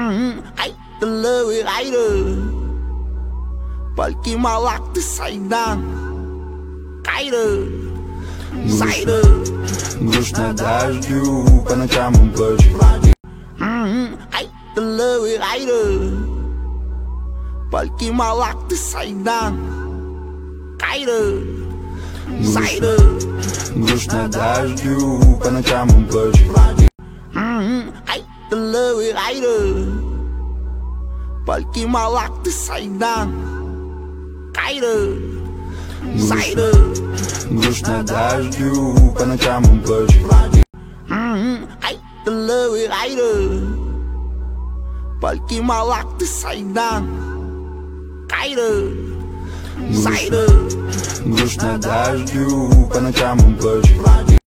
Ai, the love it rider. Porque malak ты сайдан. Кайда. Сайда. Грустно дождю, по ночам он плачет. Ai, the love it rider. Porque malak ты сайдан. Кайда. Сайда. Грустно дождю, по ночам он плачет. Ai, the love it rider. Porque malak ты сайдан. Кайда. Сайда. Грустно дождю, по ночам он плачет. Ai, the love it rider. Porque malak ты сайдан. Кайда. Сайда. Грустно дождю, по ночам он плачет.